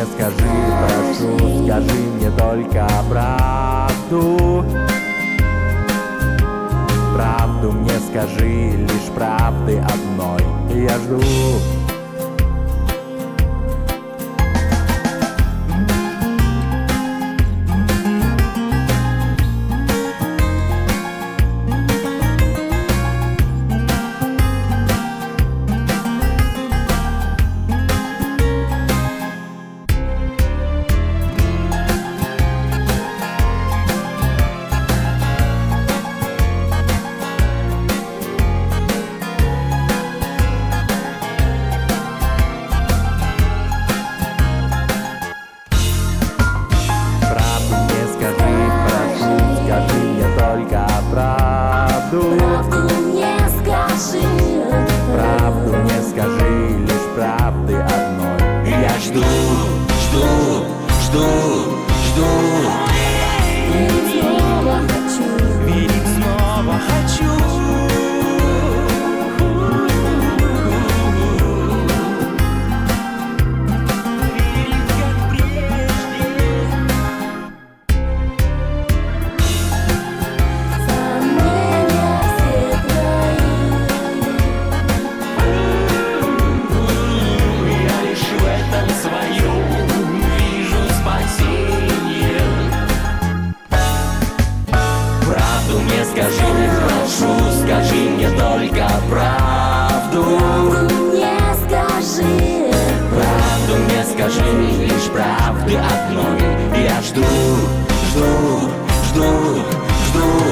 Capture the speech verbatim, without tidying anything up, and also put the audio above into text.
мне скажи, прошу, скажи мне только правду. Правду мне скажи, лишь правды одной я жду. Правду мне скажи, правду мне скажи, лишь правды одной я жду, жду, жду, жду. Верить снова хочу, верить снова хочу. Скажи, прошу, скажи мне только правду. правду мне скажи, Правду мне скажи, лишь правды одной я жду, жду, жду, жду.